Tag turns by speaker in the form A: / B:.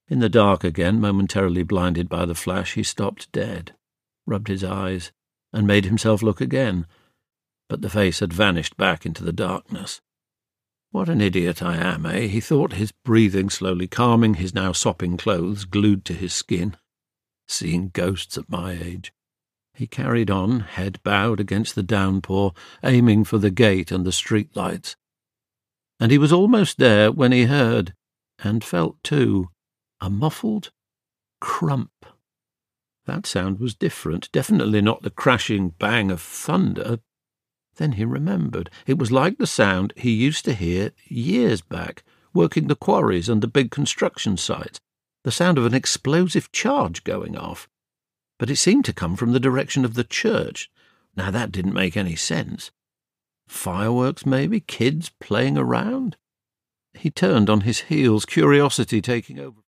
A: In the dark again, momentarily blinded by the flash, he stopped dead, rubbed his eyes, and made himself look again. But the face had vanished back into the darkness. What an idiot I am, eh? He thought, his breathing slowly calming, his now sopping clothes glued to his skin. Seeing ghosts at my age. He carried on, head bowed against the downpour, aiming for the gate and the street lights. And he was almost there when he heard, and felt too, a muffled crump. That sound was different, definitely not the crashing bang of thunder. Then he remembered. It was like the sound he used to hear years back, working the quarries and the big construction sites, the sound of an explosive charge going off. But it seemed to come from the direction of the church. Now that didn't make any sense. Fireworks, maybe? Kids playing around? He turned on his heels, curiosity taking over.